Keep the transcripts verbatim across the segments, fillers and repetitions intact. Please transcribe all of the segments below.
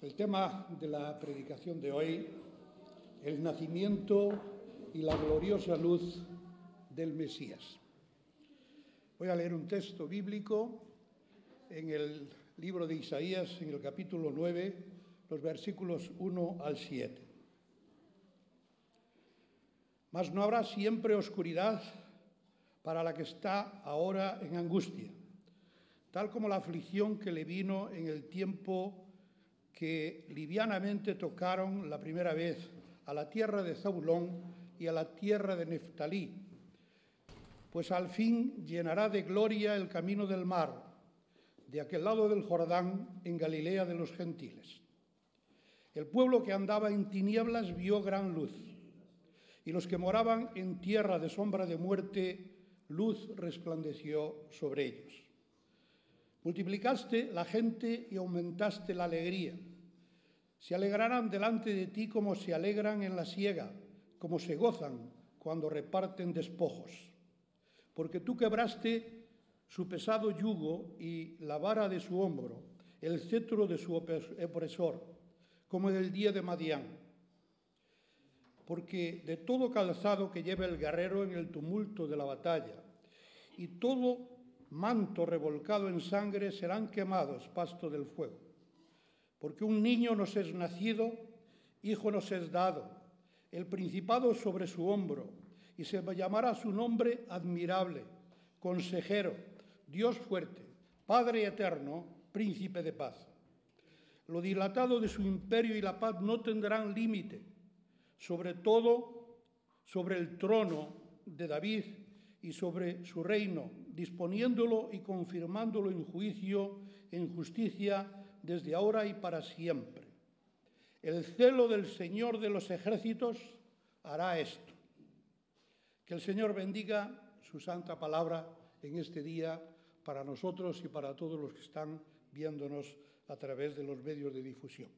El tema de la predicación de hoy, el nacimiento y la gloriosa luz del Mesías. Voy a leer un texto bíblico en el libro de Isaías, en el capítulo nueve, los versículos uno al siete. Mas no habrá siempre oscuridad para la que está ahora en angustia, tal como la aflicción que le vino en el tiempo que livianamente tocaron la primera vez a la tierra de Zabulón y a la tierra de Neftalí, pues al fin llenará de gloria el camino del mar, de aquel lado del Jordán, en Galilea de los gentiles. El pueblo que andaba en tinieblas vio gran luz, y los que moraban en tierra de sombra de muerte, luz resplandeció sobre ellos. Multiplicaste la gente y aumentaste la alegría. Se alegrarán delante de ti como se alegran en la siega, como se gozan cuando reparten despojos. Porque tú quebraste su pesado yugo y la vara de su hombro, el cetro de su opresor, como en el día de Madián. Porque de todo calzado que lleva el guerrero en el tumulto de la batalla, y todo manto revolcado en sangre serán quemados, pasto del fuego. Porque un niño nos es nacido, hijo nos es dado, el principado sobre su hombro, y se llamará su nombre admirable, consejero, Dios fuerte, Padre eterno, príncipe de paz. Lo dilatado de su imperio y la paz no tendrán límite, sobre todo sobre el trono de David y sobre su reino, disponiéndolo y confirmándolo en juicio, en justicia, desde ahora y para siempre. El celo del Señor de los ejércitos hará esto. Que el Señor bendiga su santa palabra en este día para nosotros y para todos los que están viéndonos a través de los medios de difusión.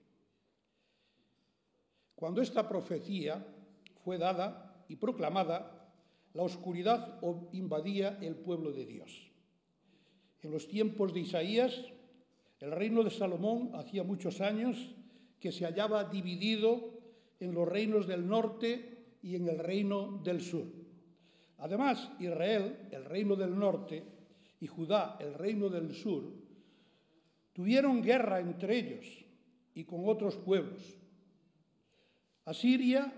Cuando esta profecía fue dada y proclamada, la oscuridad invadía el pueblo de Dios. En los tiempos de Isaías, el reino de Salomón hacía muchos años que se hallaba dividido en los reinos del norte y en el reino del sur. Además, Israel, el reino del norte, y Judá, el reino del sur, tuvieron guerra entre ellos y con otros pueblos. Asiria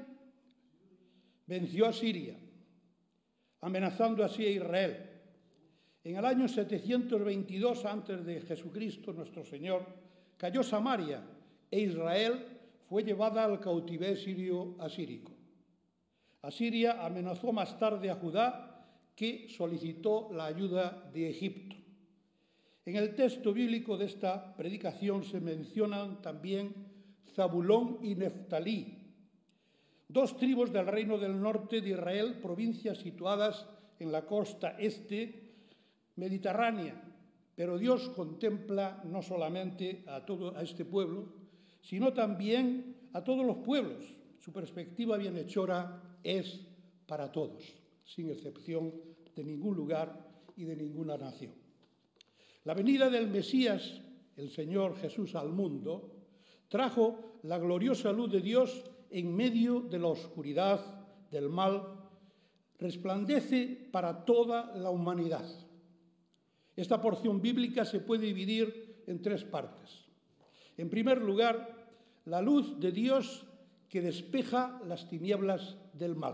venció a Siria, amenazando así a Israel. En el año setecientos veintidós antes de Jesucristo, nuestro Señor, cayó Samaria e Israel fue llevada al cautiverio sirio asírico. Asiria amenazó más tarde a Judá, que solicitó la ayuda de Egipto. En el texto bíblico de esta predicación se mencionan también Zabulón y Neftalí, dos tribus del reino del norte de Israel, provincias situadas en la costa este mediterránea, pero Dios contempla no solamente a todo a este pueblo, sino también a todos los pueblos. Su perspectiva bienhechora es para todos, sin excepción de ningún lugar y de ninguna nación. La venida del Mesías, el Señor Jesús, al mundo, trajo la gloriosa luz de Dios en medio de la oscuridad, del mal, resplandece para toda la humanidad. Esta porción bíblica se puede dividir en tres partes. En primer lugar, la luz de Dios que despeja las tinieblas del mal.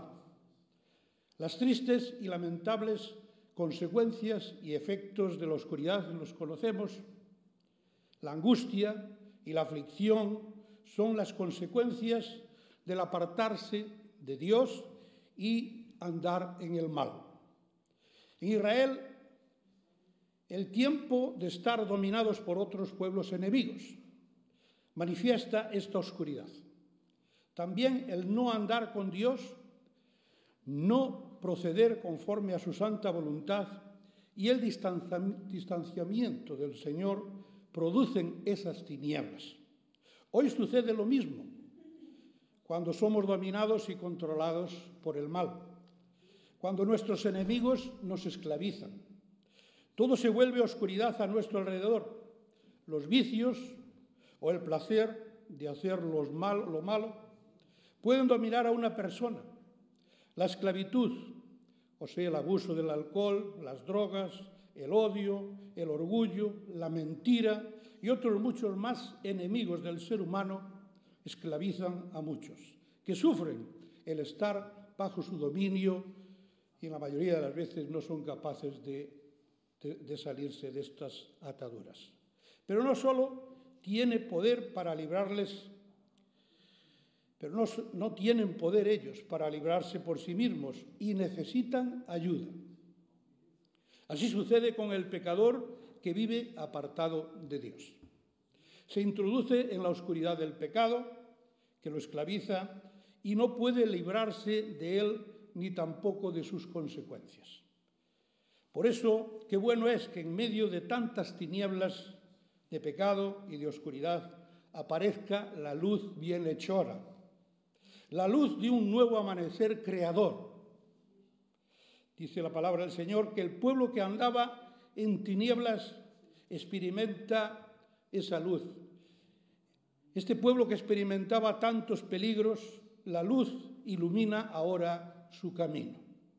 Las tristes y lamentables consecuencias y efectos de la oscuridad los conocemos. La angustia y la aflicción son las consecuencias del apartarse de Dios y andar en el mal. En Israel, el tiempo de estar dominados por otros pueblos enemigos manifiesta esta oscuridad. También el no andar con Dios, no proceder conforme a su santa voluntad y el distanciamiento del Señor producen esas tinieblas. Hoy sucede lo mismo cuando somos dominados y controlados por el mal, cuando nuestros enemigos nos esclavizan. Todo se vuelve oscuridad a nuestro alrededor. Los vicios o el placer de hacer los mal, lo malo, pueden dominar a una persona. La esclavitud, o sea, el abuso del alcohol, las drogas, el odio, el orgullo, la mentira y otros muchos más enemigos del ser humano esclavizan a muchos, que sufren el estar bajo su dominio y en la mayoría de las veces no son capaces de, de, de salirse de estas ataduras. Pero no solo tiene poder para librarles, pero no, no tienen poder ellos para librarse por sí mismos y necesitan ayuda. Así sucede con el pecador que vive apartado de Dios. Se introduce en la oscuridad del pecado, que lo esclaviza, y no puede librarse de él ni tampoco de sus consecuencias. Por eso, qué bueno es que en medio de tantas tinieblas de pecado y de oscuridad aparezca la luz bienhechora, la luz de un nuevo amanecer creador. Dice la palabra del Señor que el pueblo que andaba en tinieblas experimenta esa luz. Este pueblo que experimentaba tantos peligros, la luz ilumina ahora su camino.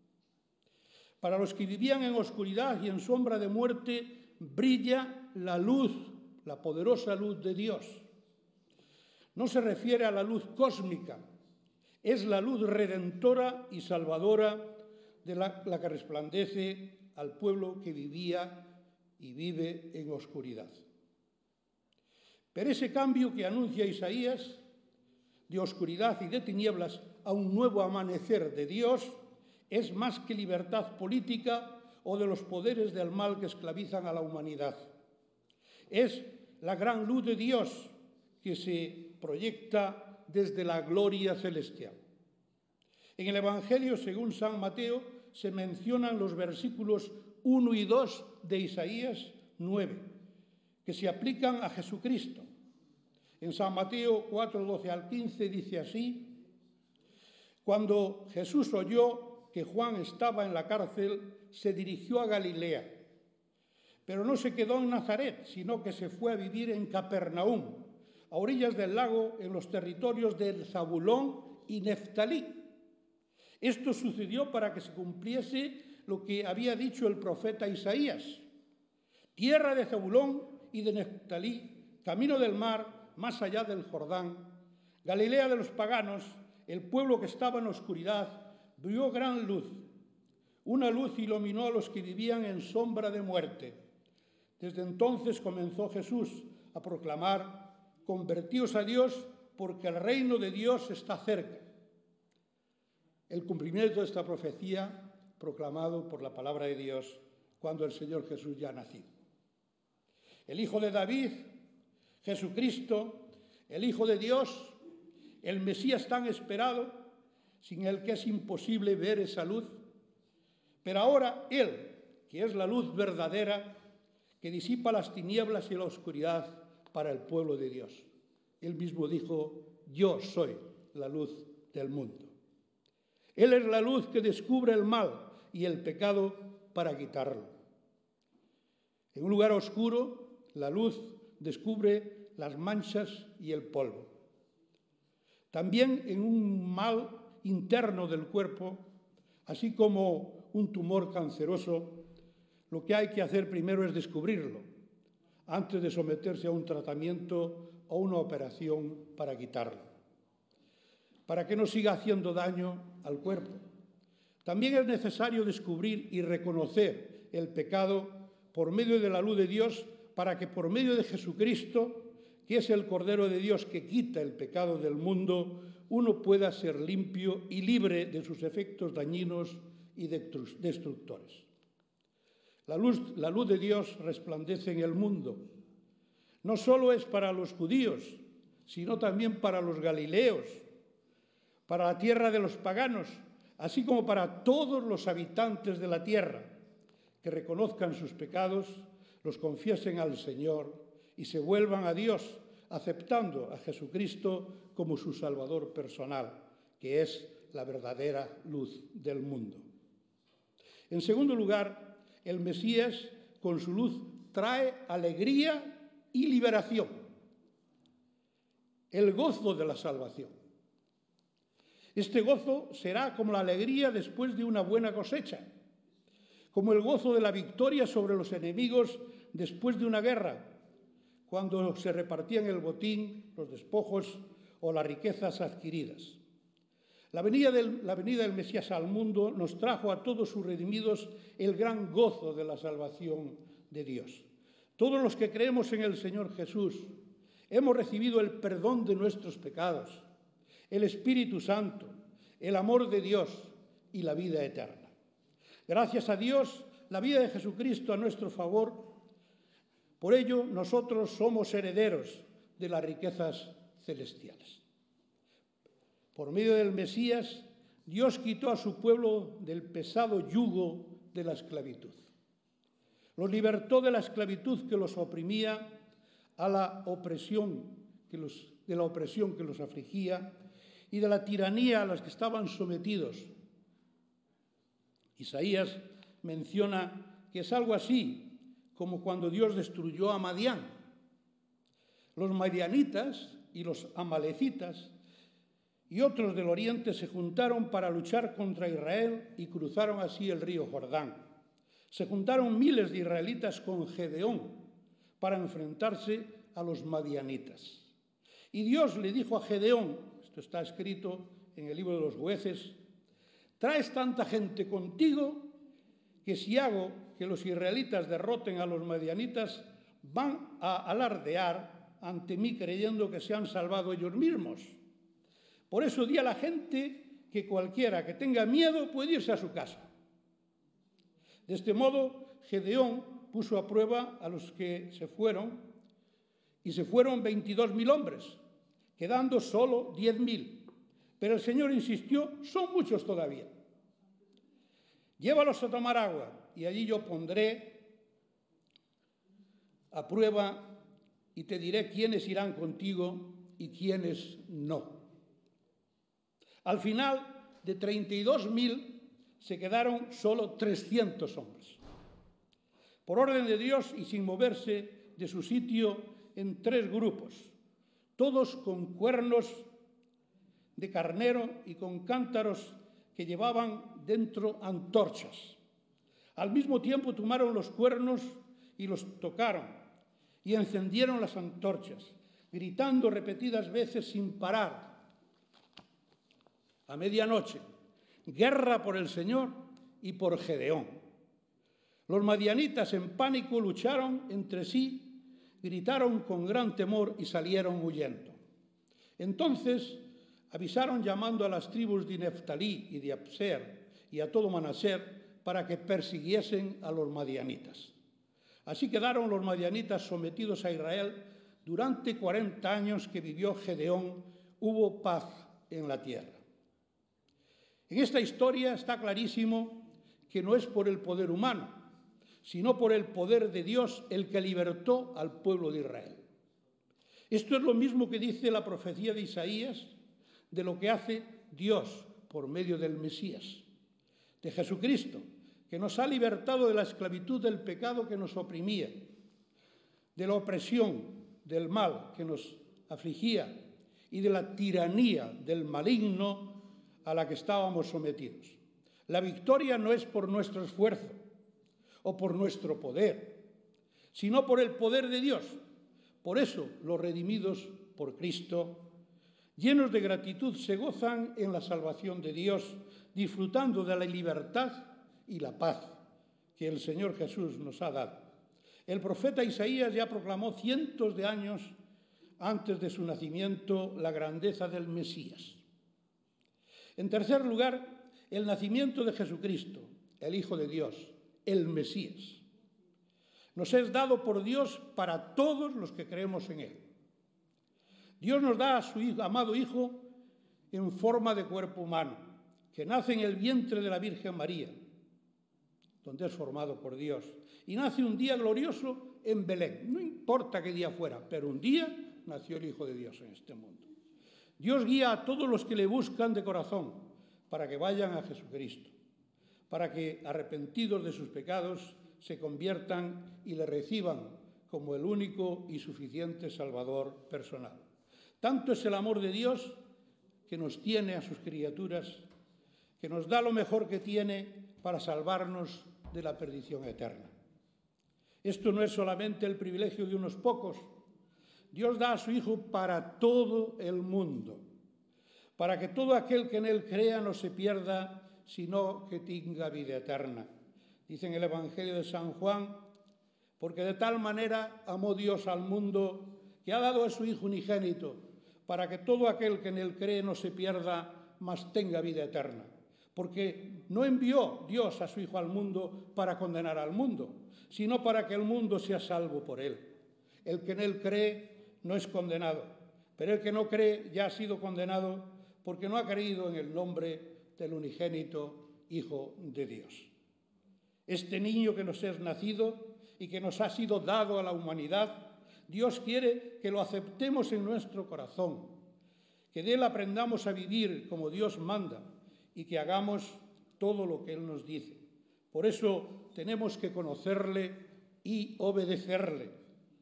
Para los que vivían en oscuridad y en sombra de muerte, brilla la luz, la poderosa luz de Dios. No se refiere a la luz cósmica, es la luz redentora y salvadora de la, la que resplandece al pueblo que vivía y vive en oscuridad. Pero ese cambio que anuncia Isaías, de oscuridad y de tinieblas a un nuevo amanecer de Dios, es más que libertad política o de los poderes del mal que esclavizan a la humanidad. Es la gran luz de Dios que se proyecta desde la gloria celestial. En el Evangelio, según San Mateo, se mencionan los versículos uno y dos de Isaías nueve, que se aplican a Jesucristo. En San Mateo cuatro, doce al quince dice así: cuando Jesús oyó que Juan estaba en la cárcel, se dirigió a Galilea, pero no se quedó en Nazaret, sino que se fue a vivir en Capernaum, a orillas del lago, en los territorios de Zabulón y Neftalí. Esto sucedió para que se cumpliese lo que había dicho el profeta Isaías: tierra de Zabulón y de Neftalí, camino del mar, más allá del Jordán, Galilea de los paganos, el pueblo que estaba en oscuridad vio gran luz. Una luz iluminó a los que vivían en sombra de muerte. Desde entonces comenzó Jesús a proclamar: convertíos a Dios, porque el reino de Dios está cerca. El cumplimiento de esta profecía proclamado por la palabra de Dios cuando el Señor Jesús ya ha nacido. El Hijo de David, Jesucristo, el Hijo de Dios, el Mesías tan esperado, sin el que es imposible ver esa luz. Pero ahora Él, que es la luz verdadera, que disipa las tinieblas y la oscuridad para el pueblo de Dios. Él mismo dijo: yo soy la luz del mundo. Él es la luz que descubre el mal y el pecado para quitarlo. En un lugar oscuro, la luz descubre las manchas y el polvo. También en un mal interno del cuerpo, así como un tumor canceroso, lo que hay que hacer primero es descubrirlo, antes de someterse a un tratamiento o una operación para quitarlo, para que no siga haciendo daño al cuerpo. También es necesario descubrir y reconocer el pecado por medio de la luz de Dios, para que por medio de Jesucristo, que es el Cordero de Dios que quita el pecado del mundo, uno pueda ser limpio y libre de sus efectos dañinos y destructores. La luz, la luz de Dios resplandece en el mundo. No solo es para los judíos, sino también para los galileos, para la tierra de los paganos, así como para todos los habitantes de la tierra, que reconozcan sus pecados, los confiesen al Señor y se vuelvan a Dios, aceptando a Jesucristo como su Salvador personal, que es la verdadera luz del mundo. En segundo lugar, el Mesías, con su luz, trae alegría y liberación. el gozo de la salvación. Este gozo será como la alegría después de una buena cosecha, como el gozo de la victoria sobre los enemigos después de una guerra, cuando se repartían el botín, los despojos o las riquezas adquiridas. La venida del, la venida del Mesías al mundo nos trajo a todos sus redimidos el gran gozo de la salvación de Dios. Todos los que creemos en el Señor Jesús hemos recibido el perdón de nuestros pecados, el Espíritu Santo, el amor de Dios y la vida eterna. Gracias a Dios, la vida de Jesucristo a nuestro favor. Por ello, nosotros somos herederos de las riquezas celestiales. Por medio del Mesías, Dios quitó a su pueblo del pesado yugo de la esclavitud. Los libertó de la esclavitud que los oprimía a la opresión que los, de la opresión que los afligía y de la tiranía a las que estaban sometidos. Isaías menciona que es algo así como cuando Dios destruyó a Madián. Los madianitas y los amalecitas y otros del oriente se juntaron para luchar contra Israel y cruzaron así el río Jordán. Se juntaron miles de israelitas con Gedeón para enfrentarse a los madianitas. Y Dios le dijo a Gedeón, esto está escrito en el libro de los Jueces: traes tanta gente contigo que si hago que los israelitas derroten a los madianitas, van a alardear ante mí creyendo que se han salvado ellos mismos. Por eso di a la gente que cualquiera que tenga miedo puede irse a su casa. De este modo, Gedeón puso a prueba a los que se fueron, y se fueron veintidós mil hombres, quedando solo diez mil. Pero el Señor insistió: son muchos todavía. Llévalos a tomar agua, y allí yo pondré a prueba y te diré quiénes irán contigo y quiénes no. Al final, de treinta y dos mil, se quedaron solo trescientos hombres. Por orden de Dios y sin moverse de su sitio, en tres grupos, todos con cuernos de carnero y con cántaros que llevaban dentro antorchas. Al mismo tiempo tomaron los cuernos y los tocaron y encendieron las antorchas, gritando repetidas veces sin parar: a medianoche, guerra por el Señor y por Gedeón. Los madianitas en pánico lucharon entre sí, gritaron con gran temor y salieron huyendo. Entonces avisaron llamando a las tribus de Neftalí y de Abser y a todo Manaser para que persiguiesen a los madianitas. Así quedaron los madianitas sometidos a Israel. Durante cuarenta años que vivió Gedeón, hubo paz en la tierra. En esta historia está clarísimo que no es por el poder humano, sino por el poder de Dios el que libertó al pueblo de Israel. Esto es lo mismo que dice la profecía de Isaías de lo que hace Dios por medio del Mesías, de Jesucristo, que nos ha libertado de la esclavitud del pecado que nos oprimía, de la opresión del mal que nos afligía y de la tiranía del maligno a la que estábamos sometidos. La victoria no es por nuestro esfuerzo o por nuestro poder, sino por el poder de Dios. Por eso los redimidos por Cristo, llenos de gratitud, se gozan en la salvación de Dios, disfrutando de la libertad y la paz que el Señor Jesús nos ha dado. El profeta Isaías ya proclamó cientos de años antes de su nacimiento la grandeza del Mesías. En tercer lugar, el nacimiento de Jesucristo, el Hijo de Dios, el Mesías. Nos es dado por Dios para todos los que creemos en Él. Dios nos da a su hijo, amado Hijo en forma de cuerpo humano, que nace en el vientre de la Virgen María, donde es formado por Dios, y nace un día glorioso en Belén. No importa qué día fuera, pero un día nació el Hijo de Dios en este mundo. Dios guía a todos los que le buscan de corazón para que vayan a Jesucristo, para que, arrepentidos de sus pecados, se conviertan y le reciban como el único y suficiente Salvador personal. Tanto es el amor de Dios que nos tiene a sus criaturas, que nos da lo mejor que tiene para salvarnos de la perdición eterna. Esto no es solamente el privilegio de unos pocos. Dios da a su Hijo para todo el mundo, para que todo aquel que en Él crea no se pierda, sino que tenga vida eterna. Dice en el Evangelio de San Juan, porque de tal manera amó Dios al mundo que ha dado a su Hijo unigénito, para que todo aquel que en Él cree no se pierda, mas tenga vida eterna. Porque no envió Dios a su Hijo al mundo para condenar al mundo, sino para que el mundo sea salvo por Él. El que en Él cree no es condenado, pero el que no cree ya ha sido condenado porque no ha creído en el nombre del unigénito Hijo de Dios. Este niño que nos es nacido y que nos ha sido dado a la humanidad, Dios quiere que lo aceptemos en nuestro corazón, que de Él aprendamos a vivir como Dios manda y que hagamos todo lo que Él nos dice. Por eso tenemos que conocerle y obedecerle.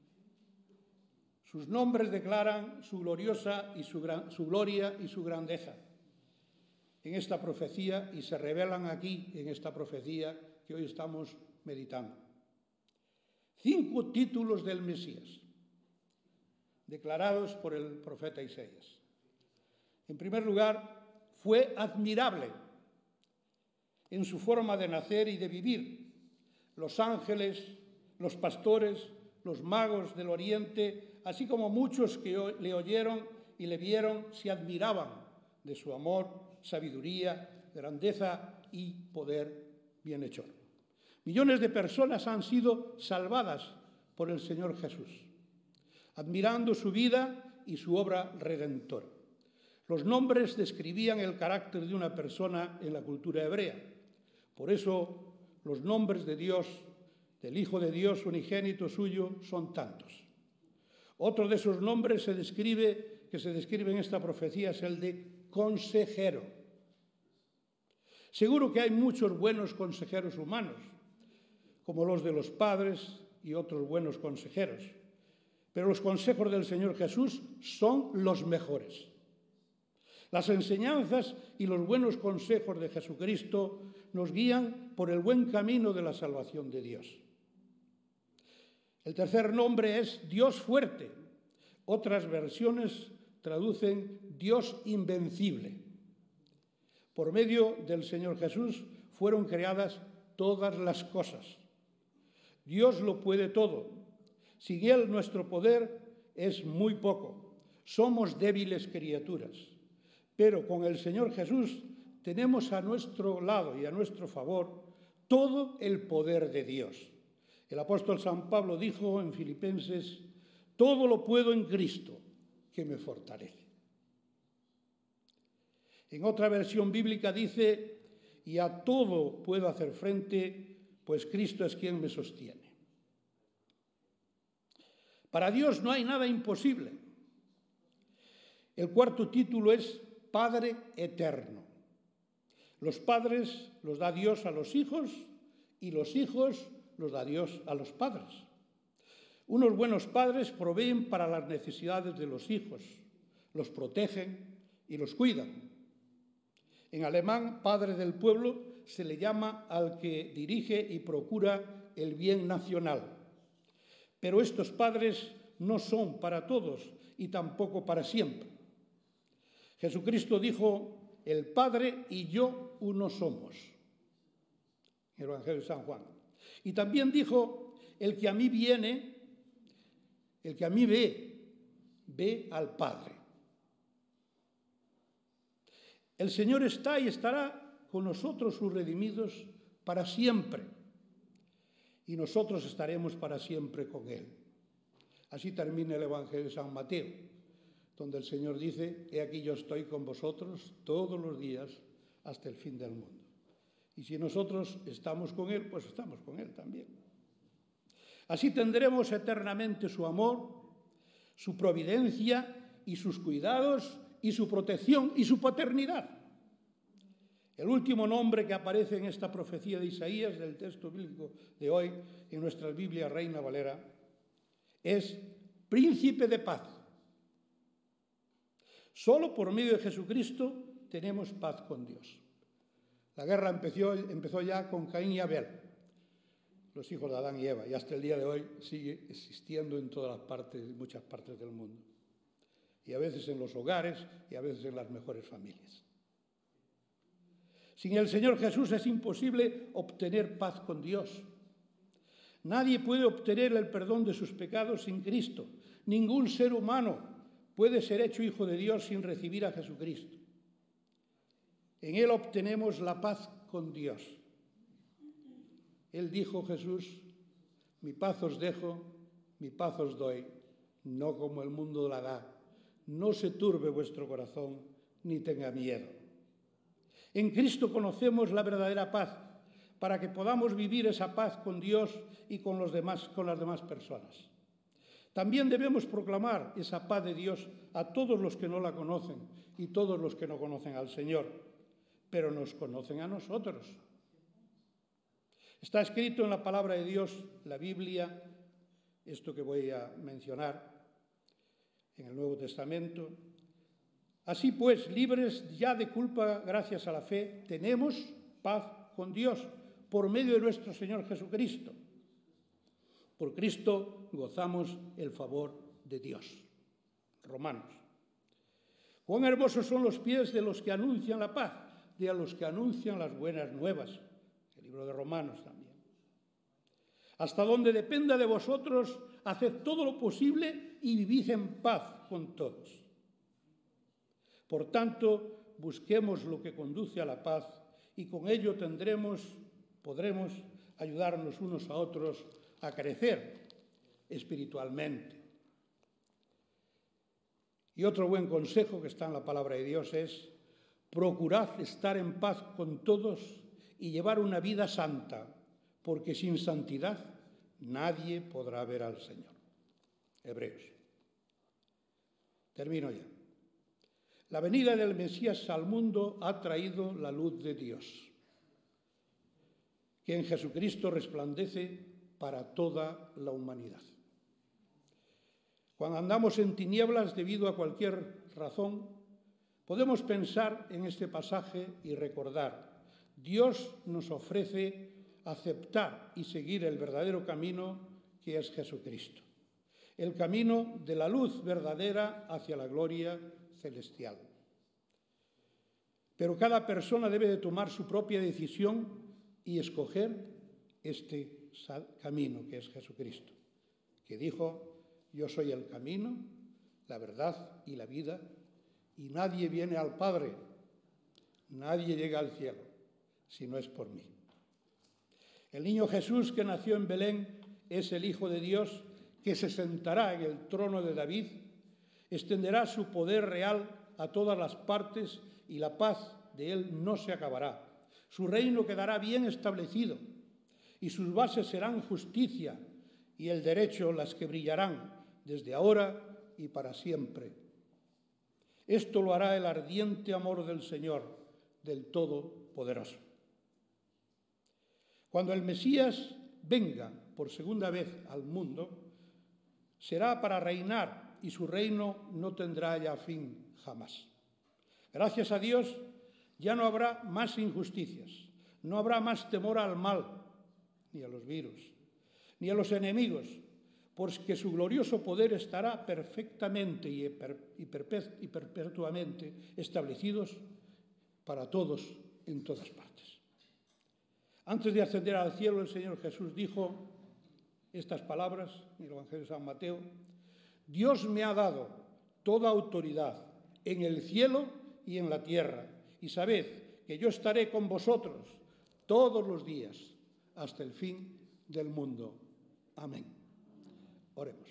Sus nombres declaran su gloriosa y su, gran, su gloria y su grandeza en esta profecía y se revelan aquí en esta profecía que hoy estamos meditando. Cinco títulos del Mesías, declarados por el profeta Isaías. En primer lugar, fue admirable en su forma de nacer y de vivir. Los ángeles, los pastores, los magos del Oriente, así como muchos que le oyeron y le vieron, se admiraban de su amor, sabiduría, grandeza y poder bienhechor. Millones de personas han sido salvadas por el Señor Jesús, admirando su vida y su obra redentora. Los nombres describían el carácter de una persona en la cultura hebrea. Por eso los nombres de Dios, del Hijo de Dios unigénito suyo, son tantos. Otro de esos nombres se describe, que se describe en esta profecía es el de consejero. Seguro que hay muchos buenos consejeros humanos, como los de los padres y otros buenos consejeros, pero los consejos del Señor Jesús son los mejores. Las enseñanzas y los buenos consejos de Jesucristo nos guían por el buen camino de la salvación de Dios. El tercer nombre es Dios fuerte. Otras versiones traducen Dios invencible. Por medio del Señor Jesús fueron creadas todas las cosas. Dios lo puede todo. Sin Él nuestro poder es muy poco. Somos débiles criaturas. Pero con el Señor Jesús tenemos a nuestro lado y a nuestro favor todo el poder de Dios. El apóstol San Pablo dijo en Filipenses, todo lo puedo en Cristo, que me fortalece. En otra versión bíblica dice, y a todo puedo hacer frente, pues Cristo es quien me sostiene. Para Dios no hay nada imposible. El cuarto título es Padre eterno. Los padres los da Dios a los hijos y los hijos los da Dios a los padres. Unos buenos padres proveen para las necesidades de los hijos, los protegen y los cuidan. En alemán, padre del pueblo se le llama al que dirige y procura el bien nacional. Pero estos padres no son para todos y tampoco para siempre. Jesucristo dijo, el Padre y yo uno somos. En el Evangelio de San Juan. Y también dijo, el que a mí viene, el que a mí ve, ve al Padre. El Señor está y estará con nosotros, sus redimidos, para siempre. Y nosotros estaremos para siempre con Él. Así termina el Evangelio de San Mateo, donde el Señor dice, he aquí yo estoy con vosotros todos los días hasta el fin del mundo. Y si nosotros estamos con Él, pues estamos con Él también. Así tendremos eternamente su amor, su providencia y sus cuidados y su protección y su paternidad. El último nombre que aparece en esta profecía de Isaías, del texto bíblico de hoy, en nuestra Biblia Reina Valera, es Príncipe de Paz. Solo por medio de Jesucristo tenemos paz con Dios. La guerra empezó, empezó ya con Caín y Abel, los hijos de Adán y Eva, y hasta el día de hoy sigue existiendo en todas las partes, en muchas partes del mundo. Y a veces en los hogares y a veces en las mejores familias. Sin el Señor Jesús es imposible obtener paz con Dios. Nadie puede obtener el perdón de sus pecados sin Cristo. Ningún ser humano puede ser hecho hijo de Dios sin recibir a Jesucristo. En Él obtenemos la paz con Dios. Él dijo, Jesús, mi paz os dejo, mi paz os doy, no como el mundo la da. No se turbe vuestro corazón, ni tenga miedo. En Cristo conocemos la verdadera paz, para que podamos vivir esa paz con Dios y con, los demás, con las demás personas. También debemos proclamar esa paz de Dios a todos los que no la conocen y todos los que no conocen al Señor, pero nos conocen a nosotros. Está escrito en la palabra de Dios, la Biblia, esto que voy a mencionar en el Nuevo Testamento. Así pues, libres ya de culpa gracias a la fe, tenemos paz con Dios por medio de nuestro Señor Jesucristo. Por Cristo gozamos el favor de Dios. Romanos. Cuán hermosos son los pies de los que anuncian la paz, de a los que anuncian las buenas nuevas. El libro de Romanos también. Hasta donde dependa de vosotros, haced todo lo posible y vivid en paz con todos. Por tanto, busquemos lo que conduce a la paz y con ello tendremos, podremos ayudarnos unos a otros a crecer espiritualmente. Y otro buen consejo que está en la palabra de Dios es: procurad estar en paz con todos y llevar una vida santa, porque sin santidad nadie podrá ver al Señor. Hebreos. Termino ya. La venida del Mesías al mundo ha traído la luz de Dios, que en Jesucristo resplandece para toda la humanidad. Cuando andamos en tinieblas debido a cualquier razón, podemos pensar en este pasaje y recordar: Dios nos ofrece aceptar y seguir el verdadero camino que es Jesucristo, el camino de la luz verdadera hacia la gloria celestial. Pero cada persona debe de tomar su propia decisión y escoger este camino que es Jesucristo, que dijo: yo soy el camino, la verdad y la vida, y nadie viene al Padre, nadie llega al cielo, si no es por mí. El niño Jesús que nació en Belén es el Hijo de Dios, que se sentará en el trono de David, extenderá su poder real a todas las partes y la paz de él no se acabará. Su reino quedará bien establecido y sus bases serán justicia y el derecho las que brillarán desde ahora y para siempre. Esto lo hará el ardiente amor del Señor, del Todopoderoso. Cuando el Mesías venga por segunda vez al mundo, será para reinar y su reino no tendrá ya fin jamás. Gracias a Dios ya no habrá más injusticias, no habrá más temor al mal, ni a los virus, ni a los enemigos, porque su glorioso poder estará perfectamente y perpetuamente establecidos para todos en todas partes. Antes de ascender al cielo, el Señor Jesús dijo estas palabras en el Evangelio de San Mateo: Dios me ha dado toda autoridad en el cielo y en la tierra, y sabed que yo estaré con vosotros todos los días hasta el fin del mundo. Amén. Oremos.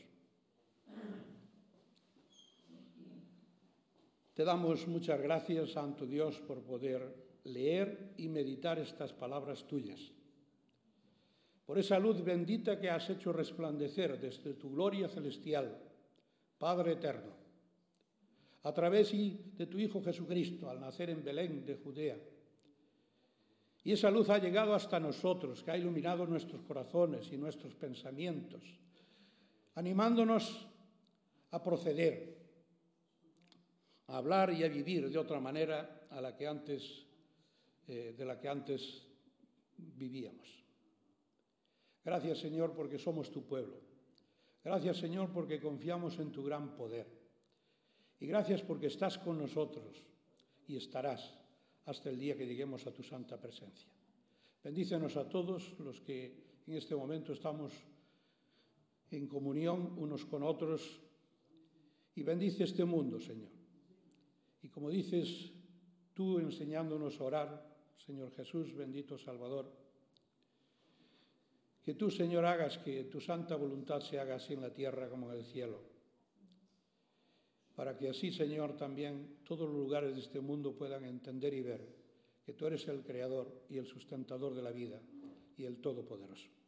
Te damos muchas gracias, Santo Dios, por poder leer y meditar estas palabras tuyas, por esa luz bendita que has hecho resplandecer desde tu gloria celestial, Padre eterno, a través de tu Hijo Jesucristo, al nacer en Belén de Judea. Y esa luz ha llegado hasta nosotros, que ha iluminado nuestros corazones y nuestros pensamientos, animándonos a proceder a hablar y a vivir de otra manera a la que antes, eh, de la que antes vivíamos. Gracias, Señor, porque somos tu pueblo. Gracias, Señor, porque confiamos en tu gran poder. Y gracias porque estás con nosotros y estarás hasta el día que lleguemos a tu santa presencia. Bendícenos a todos los que en este momento estamos en comunión unos con otros y bendice este mundo, Señor. Y como dices tú enseñándonos a orar, Señor Jesús, bendito Salvador, que tú, Señor, hagas que tu santa voluntad se haga así en la tierra como en el cielo, para que así, Señor, también todos los lugares de este mundo puedan entender y ver que tú eres el Creador y el sustentador de la vida y el Todopoderoso.